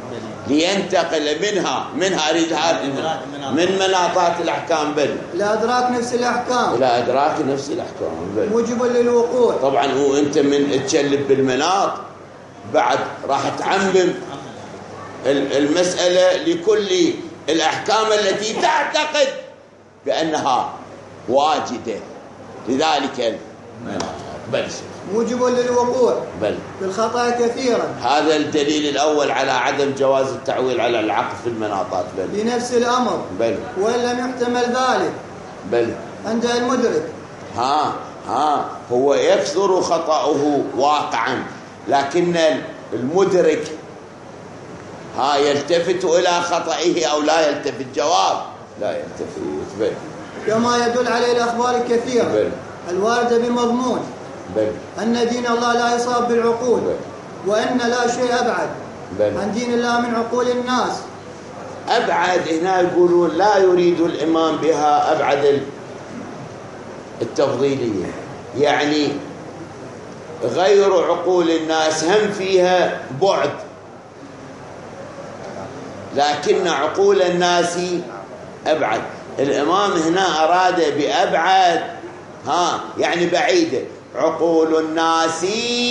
لينتقل منها منها أريد من مناطات الأحكام بل إلى إدراك نفس الأحكام إلى إدراك نفس الأحكام. بل موجب للوقوع. طبعا هو أنت من تشلب بالمناط بعد راح تعمم المسألة لكل الأحكام التي تعتقد بأنها واجدة لذلك المناط. بل موجب للوقوع بل بالخطأ كثيرا. هذا الدليل الأول على عدم جواز التعويل على العقل في المناطات. بل بنفس الأمر بل وإن لم يحتمل ذلك بل عند المدرك. ها ها هو يكثر خطأه واقعا، لكن المدرك ها يلتفت إلى خطئه أو لا يلتفت؟ جواب لا يلتفت. بل كما يدل عليه الأخبار الكثيرة بل الواردة بمضمون بل أن دين الله لا يصاب بالعقول، بل وأن لا شيء أبعد بل عن دين الله من عقول الناس. أبعد هنا يقولون لا يريد الإمام بها أبعد التفضيلية، يعني غير عقول الناس هم فيها بعد. لكن عقول الناس أبعد. الإمام هنا أراد بأبعد ها يعني بعيدة، عقول الناس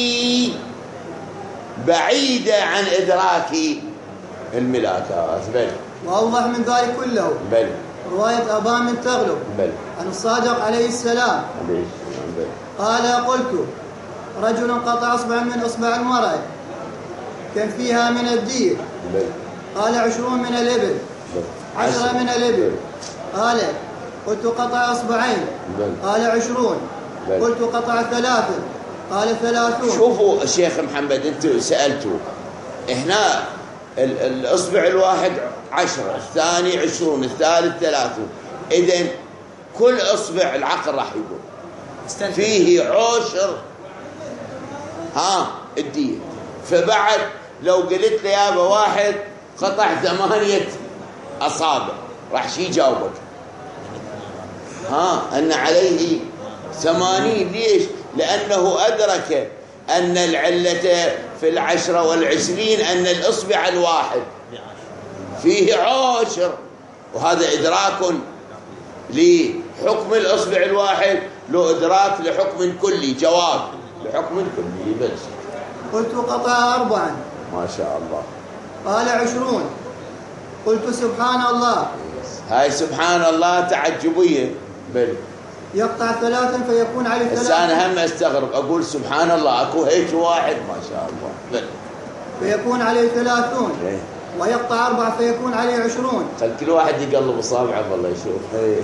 بعيدة عن إدراك الملاكات. بل وأوضح من ذلك كله بل رواية أبان من تغلب بل عن الصادق عليه السلام عليه السلام بل قال: قلت رجل قطع أصبع من أصبع المرأة كم فيها من الدية؟ بل قال: عشرون من الإبل. بل عشرة من الإبل. قال: قلت قطع أصبعين. بل قال: عشرون. بل قلت قطع ثلاثة. قال: ثلاثون. شوفوا الشيخ محمد، انتوا سألتوا هنا ال- الأصبع الواحد عشرة، الثاني عشرون، الثالث ثلاثون. إذن كل أصبع العقل راح يقول فيه عشر ها الدية. فبعد لو قلت لي يابا واحد قطع ثمانية أصابع راح شي جاوبك ها أن عليه ثمانين. ليش؟ لأنه أدرك أن العلة في العشرة والعشرين أن الإصبع الواحد فيه عشر، وهذا إدراك لحكم الإصبع الواحد له إدراك لحكم كلي، جواب لحكم كلي. بس قلت قطع أربعا. ما شاء الله. قال: عشرون. قلت سبحان الله. هاي سبحان الله تعجبية. بل يقطع ثلاثا فيكون عليه بس ثلاثا. أنا هم أستغرب أقول سبحان الله أكو هيك واحد ما شاء الله. بل فيكون عليه ثلاثون. إيه. ويقطع أربعة فيكون عليه عشرون. خل كل واحد يقلب أصابعه والله يشوف. إيه.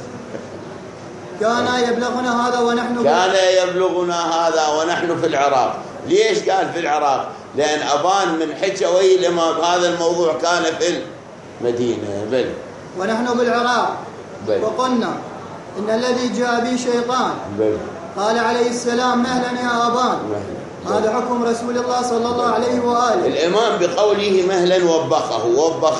كان يبلغنا هذا ونحن كان يبلغنا هذا ونحن في العراق. ليش قال في العراق؟ لأن أبان من حكى وي الإمام هذا الموضوع كان في المدينة. بل ونحن بالعراق. بل وقلنا إن الذي جاء به شيطان. بل قال عليه السلام: مهلا يا أبان. هذا حكم رسول الله صلى الله عليه وآله. الإمام بقوله مهلا وبخه وبخ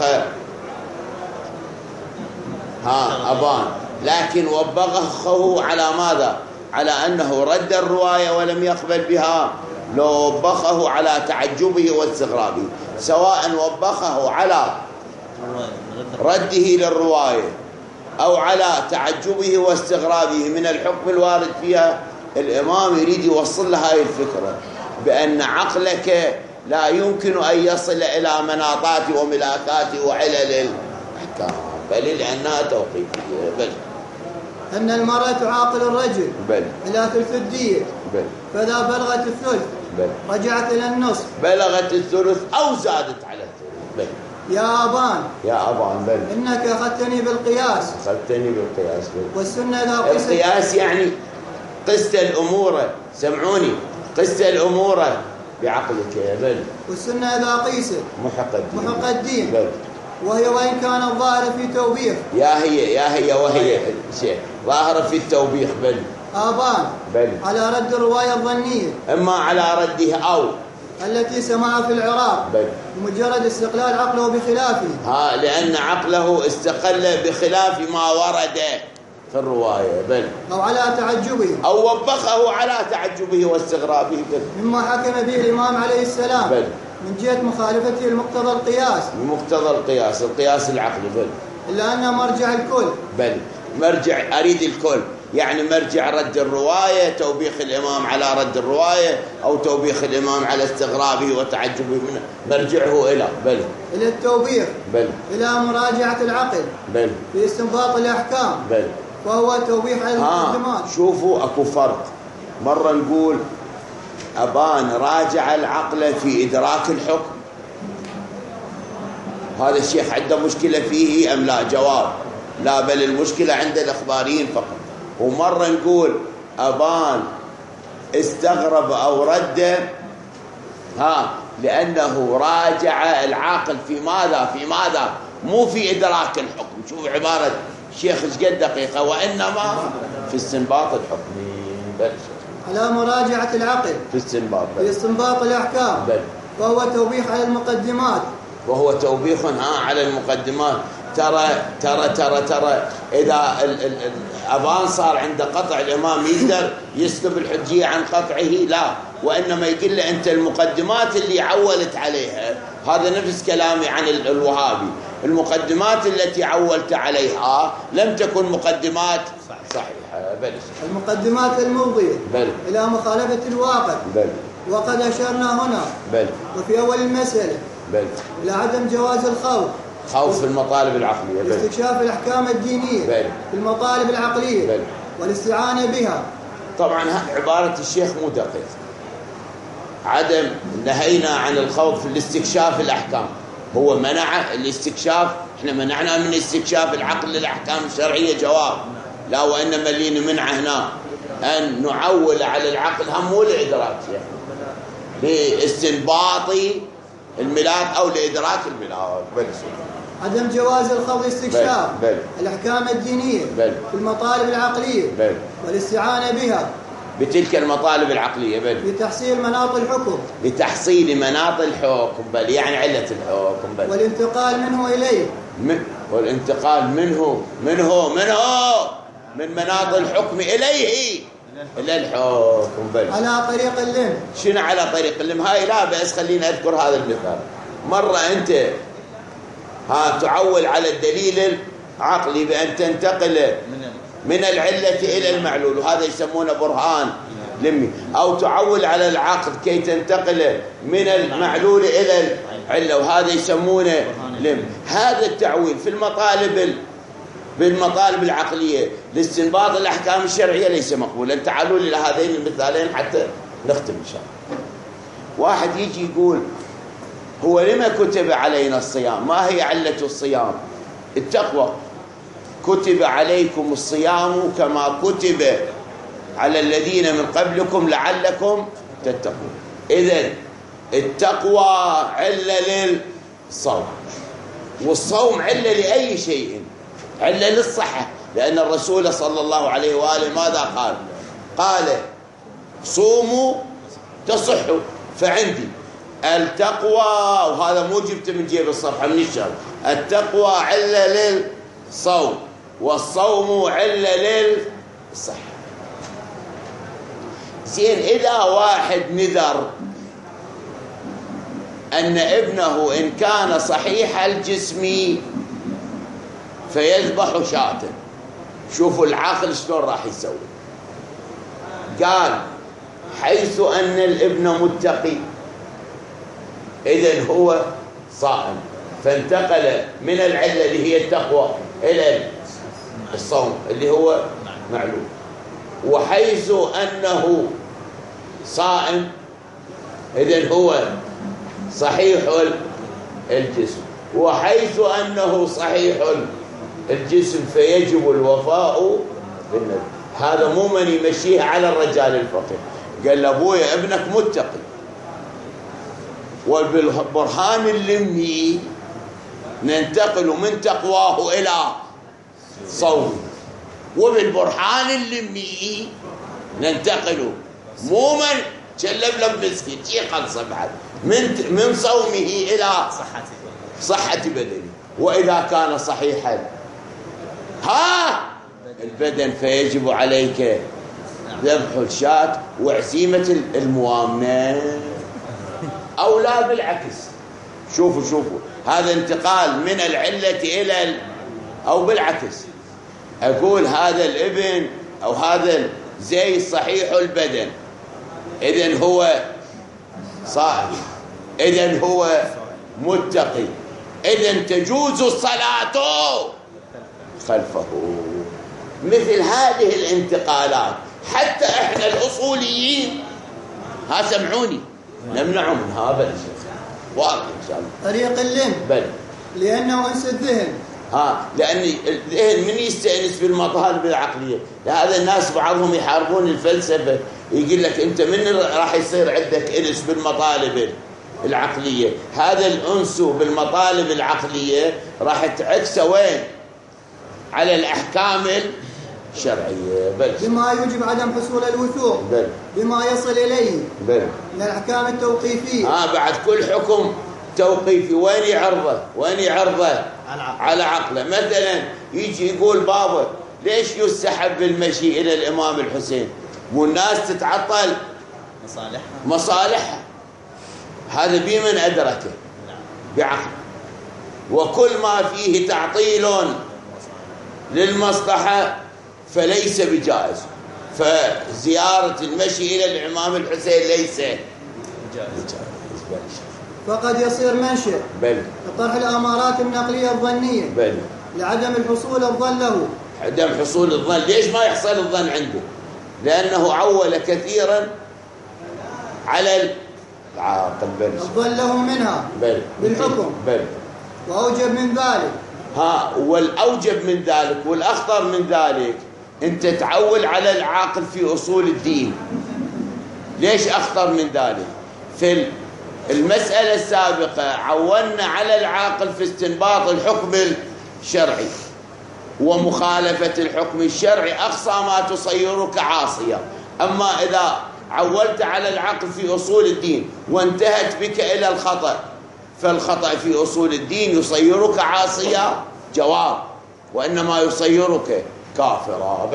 ها أبان، لكن وبخه على ماذا؟ على أنه رد الرواية ولم يقبل بها. لو وبخه على تعجبه واستغرابه، سواء وبخه على رده للرواية أو على تعجبه واستغرابه من الحكم الوارد فيها، الإمام يريد يوصل له هاي الفكرة بأن عقلك لا يمكن أن يصل إلى مناطات وملاكات وعلل الأحكام، بل لأنها توقيفية. بل أن المرأة تعاقل الرجل بل إلى ثلث الدية، بل فإذا بلغت الثلث بل رجعت إلى النصف. بلغت الثلث أو زادت على الثلث. بل يا أبان يا أبان بل إنك أخذتني بالقياس. أخذتني بالقياس. بل والسنة إذا قست القياس يعني قست الأمور، سمعوني، قست الأمور بعقلك. يا بل والسنة إذا قيست محق الدين. محق الدين. بل وهي وإن كان الظاهر في توبيخ. يا هي يا هي وهي شيء ظاهرة في التوبيخ. بل آبان بل على رد الرواية الظنية إما على رده أو التي سمعها في العراق بل بمجرد استقلال عقله بخلافه. ها لأن عقله استقل بخلاف ما ورد في الرواية. بل أو على تعجبه أو وبخه على تعجبه واستغرابه. بل مما حكم به الإمام عليه السلام بل من جهة مخالفته لمقتضى القياس، بمقتضى القياس، القياس العقلي. بل إلا أن مرجع الكل. بل مرجع أريد الكل، يعني مرجع رد الرواية توبيخ الإمام على رد الرواية أو توبيخ الإمام على استغرابه وتعجبه منه، مرجعه إلى بل إلى التوبيخ، بل إلى مراجعة العقل بل في استنباط الأحكام، بل وهو توبيخ على المقدمات. ها شوفوا أكو فرق. مرة نقول أبان راجع العقل في إدراك الحكم، هذا الشيخ عنده مشكلة فيه أم لا؟ جواب لا، بل المشكلة عند الإخباريين فقط. ومرة نقول أبان استغرب أو رد ها لأنه راجع العاقل في ماذا؟ في ماذا؟ مو في إدراك الحكم. شوف عبارة الشيخ ايش قد دقيقة، وإنما في استنباط الحكم. بل على مراجعة العقل في استنباط في استنباط الأحكام، بل وهو توبيخ على المقدمات. وهو توبيخ ها على المقدمات. ترى ترى ترى ترى إذا ال ال ال أبان صار عند قطع الإمام يقدر يسلب الحجية عن قطعه؟ لا، وإنما يقول له أنت المقدمات اللي عولت عليها، هذا نفس كلامي عن الوهابي، المقدمات التي عولت عليها لم تكن مقدمات صحيحة. بل المقدمات الموضية بل إلى مخالفة الواقع. بل وقد أشرنا هنا بل وفي أول المسألة بل إلى عدم جواز الخوض خوف في المطالب العقلية، بل لاستكشاف الأحكام الدينية بل في المطالب العقلية بل والاستعانة بها. طبعا عبارة الشيخ مو دقيق. عدم نهينا عن الخوض في الاستكشاف الأحكام، هو منع الاستكشاف، احنا منعنا من استكشاف العقل للأحكام الشرعية، جواب لا، وإنما اللي نمنع هنا أن نعول على العقل هم مو لإدراك يعني لاستنباط الملاك أو لإدراك الملاك. بل عدم جواز الخوض استكشاف بل بل الأحكام الدينية بل في المطالب العقلية بل والاستعانة بها بتلك المطالب العقلية، بل لتحصيل مناط الحكم لتحصيل مناط الحكم، بل يعني علة الحكم، بل والانتقال منه إليه من والانتقال منه منه منه من مناط الحكم إليه إلى الحكم، بل على طريق اللم. شنو على طريق اللم؟ هاي لا بأس، خلينا أذكر هذا المثال. مرة أنت ها تعول على الدليل العقلي بأن تنتقل من العلة إلى المعلول، وهذا يسمونه برهان لمي، أو تعول على العقل كي تنتقل من المعلول إلى العلة، وهذا يسمونه لم. هذا التعويل في المطالب بالمطالب العقلية لاستنباط الأحكام الشرعية ليس مقبولا. تعالوا إلى هذين المثالين حتى نختم إن شاء الله. واحد يجي يقول هو لما كتب علينا الصيام؟ ما هي علة الصيام؟ التقوى. كتب عليكم الصيام كما كتب على الذين من قبلكم لعلكم تتقون. إذن التقوى علة للصوم، والصوم علة لأي شيء، علة للصحة، لأن الرسول صلى الله عليه وآله ماذا قال؟ قال صوموا تصحوا. فعندي التقوى، وهذا مو جبت من جيب الصفحة من الشر، التقوى علة للصوم والصوم علة للصحة. زين، إذا واحد نذر أن ابنه إن كان صحيح الجسم فيذبح شاة، شوفوا العاقل شلون راح يسوي. قال حيث أن الابن متقي إذن هو صائم، فانتقل من العلة اللي هي التقوى إلى الصوم اللي هو معلوم. وحيث أنه صائم إذن هو صحيح الجسم، وحيث أنه صحيح الجسم فيجب الوفاء بالنذر. هذا مو من يمشيه على الرجال الفقير. قال لأبويا ابنك متقي، وبالبرهان اللمي ننتقل من تقواه إلى صوم، وبالبرهان اللمي ننتقل مو من شلب مسكين شي خلص بعد من من صومه إلى صحة بدنه. وإذا كان صحيحا ها البدن فيجب عليك ذبح الشاة وعزيمة الموامنة، أو لا بالعكس. شوفوا شوفوا هذا انتقال من العلة إلى ال... أو بالعكس، أقول هذا الابن أو هذا زي صحيح البدن إذن هو صائم، إذن هو متقي، إذن تجوز الصلاة خلفه. مثل هذه الانتقالات حتى إحنا الأصوليين ها سمعوني نمنع من هذا الشيء واضح إن شاء الله. طريق اللم بل لأنه أنس الذهن، ها لأن الذهن من يستأنس بالمطالب العقلية. لهذا الناس بعضهم يحاربون الفلسفة، يقول لك أنت من راح يصير عندك أنس بالمطالب العقلية؟ هذا الأنس بالمطالب العقلية راح تعكسه وين؟ على الأحكام الشرعية. بل بما يوجب عدم حصول الوثوق، بل بما يصل إليه بل من الأحكام التوقيفية. ها بعد كل حكم توقيفي وين يعرضه؟ وين يعرضه؟ على عقله. مثلا يجي يقول بابا ليش يستحب المشي إلى الإمام الحسين والناس تتعطل مصالحها مصالحها، هذا بمن أدركه نعم. بعقل. وكل ما فيه تعطيل للمصلحة فليس بجائز. فزيارة المشي إلى الإمام الحسين ليس جائز. فقد يصير منشئ بل لطرح الأمارات النقلية الظنية بل لعدم الحصول الظن له. عدم حصول الظن. ليش ما يحصل الظن عنده؟ لأنه عول كثيرا على العاقل. بل الظن له منها بل بالحكم بل وأوجب من ذلك. ها والأوجب من ذلك والأخطر من ذلك أنت تعول على العاقل في أصول الدين. ليش أخطر من ذلك؟ في المسألة السابقة عولنا على العاقل في استنباط الحكم الشرعي، ومخالفة الحكم الشرعي أقصى ما تصيرك عاصيا. أما إذا عولت على العقل في أصول الدين وانتهت بك إلى الخطأ، فالخطأ في أصول الدين يصيرك عاصيا جواب، وإنما يصيرك كافرا.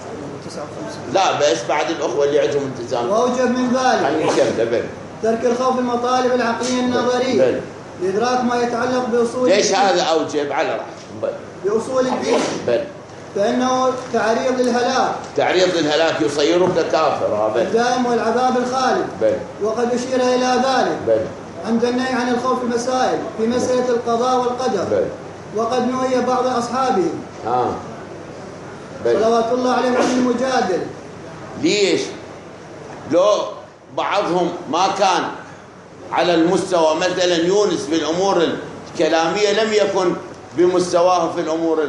لا بس بعد الأخوة اللي عندهم التزام. وأوجب من ذلك خلينا نكمل. ترك الخوف المطالب العقلية النظرية لإدراك ما يتعلق بأصول ليش الدين. هذا أوجب على راحة بأصول الدين بل فإنه تعريض للهلاك، تعريض للهلاك يصيرك كافرا. بل الدائم والعذاب الخالد. بل وقد أشير إلى ذلك بل عند النهي عن الخوف المسائل في مسألة القضاء والقدر. بل وقد نهي بعض أصحابه آه. بل صلوات الله عليهم عن المجادل. ليش؟ لو بعضهم ما كان على المستوى، مثلا يونس بالأمور الكلامية لم يكن بمستواه في الأمور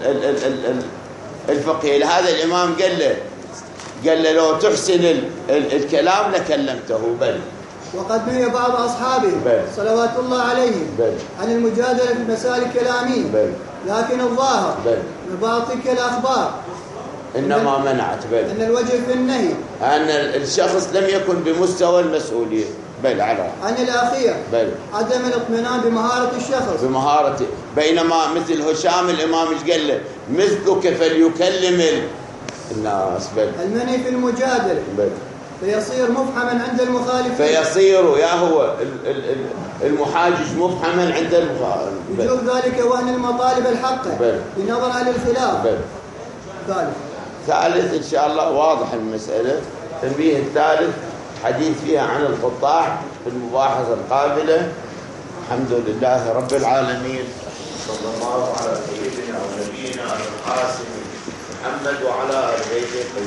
الفقهية، لهذا الإمام قال له قال له لو تحسن الكلام لكلمته. بل وقد نهي بعض أصحابه بل صلوات الله عليهم بل عن المجادلة في المسائل الكلامية. بل لكن الظاهر بل من بعض تلك الأخبار إنما منعت بل أن الوجه في النهي أن الشخص لم يكن بمستوى المسؤولية. بل على عن الأخير بل عدم الاطمئنان بمهارة الشخص بمهارته. بينما مثل هشام الإمام ايش قال له؟ مثلك فليكلم الناس. بل المنهي في المجادلة بل فيصير مفحما عند المخالفين. فيصير يا هو المحاجج مفحما عند المخالف. وجوب ذلك وأن المطالب الحقة بل بنظر عن الخلاف. بل ثالث ثالث إن شاء الله واضح المسألة. التنبيه الثالث حديث فيها عن القطاع في المباحثة القابلة. الحمد لله رب العالمين، صلى الله على سيدنا ونبينا القاسم محمد وعلى آله